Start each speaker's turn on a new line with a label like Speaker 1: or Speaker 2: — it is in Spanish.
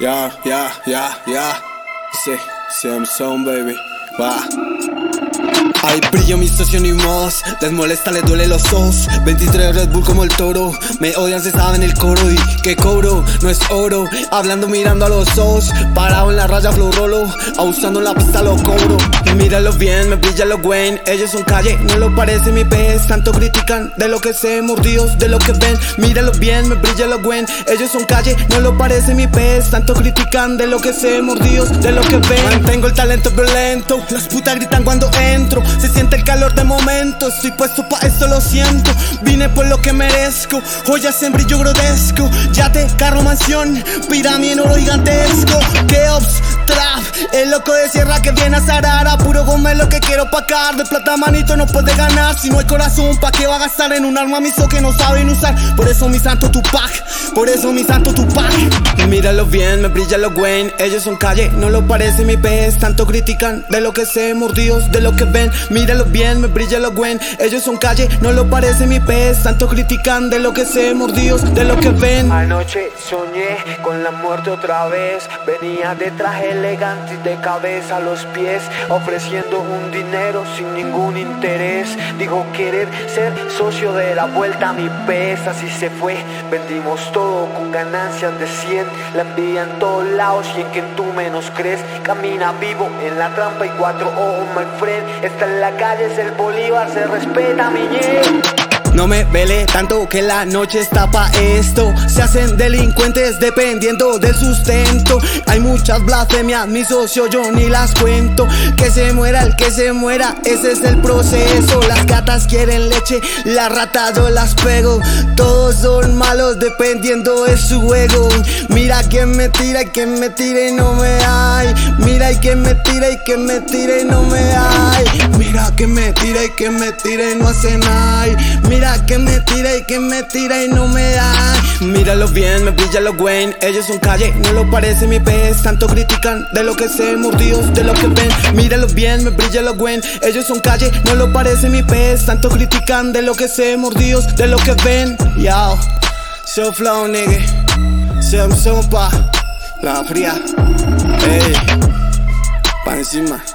Speaker 1: Yeah. Same song, baby. Va. Hay brillo, mi socio ni modos. Les molesta, les duele los ojos. 23 Red Bull como el toro. Me odian, se saben el coro. Y que cobro, no es oro. Hablando, mirando a los ojos. Parado en la raya, flow rolo. Abusando en la pista, lo cobro. Míralo bien, me brilla los Wayne. Ellos son calle, no lo parece mi pez. Tanto critican de lo que sé, mordidos de lo que ven. Míralo bien, me brilla los Wayne. Ellos son calle, no lo parece mi pez. Tanto critican de lo que sé, mordidos de lo que ven. Mantengo el talento violento. Las putas gritan cuando entro. Se siente el calor de momento. Estoy puesto pa' esto, lo siento. Vine por lo que merezco. Joyas en brillo grotesco. Yate, carro, mansión. Pirámide en oro gigantesco. Keops, trap. El loco de sierra que viene a Sarara. Puro Gómez lo que quiero pagar. De plata manito no puede ganar. Si no hay corazón, ¿pa' qué va a gastar en un arma miso que no saben usar? Por eso mi santo Tupac. Por eso mi santo Tupac. Míralo bien, me brilla los Wayne. Ellos son calle, no lo parece mi pez. Tanto critican de lo que sé, mordidos de lo que ven. Míralo bien, me brilla los Wayne. Ellos son calle, no lo parece mi pez. Tanto critican de lo que sé, mordidos de lo que ven.
Speaker 2: Anoche soñé con la muerte otra vez. Venía de traje elegante y de cabeza a los pies, ofreciendo un dinero sin ningún interés. Dijo querer ser socio de la vuelta a mi pez. Así se fue, vendimos todo con ganancias de 100. La envidia en todos lados y en quien tú menos crees. Camina vivo en la trampa y 4 ojos, my friend. Esta en la calle es el Bolívar, se respeta mi ñe.
Speaker 1: No me vele tanto que la noche está pa' esto. Se hacen delincuentes dependiendo del sustento. Hay muchas blasfemias, mi socio, yo ni las cuento. Que se muera el que se muera, ese es el proceso. Las gatas quieren leche, las ratas yo las pego. Todos son malos dependiendo de su ego. Mira que me tira y que me tira y no me hay. Mira y que me tira y que me tira y no me hay. Mira que me tira y que me tira y no hace nada. Mira que me tira y que me tira y no me da. Míralo bien, me brilla los Wayne. Ellos son calle, no lo parece mi pez. Tanto critican de lo que sé, mordidos de lo que ven. Míralo bien, me brilla los Wayne. Ellos son calle, no lo parece mi pez. Tanto critican de lo que sé, mordidos de lo que ven. Yo, so flow, nigga. Son pa' la fría. Ey, pa' encima.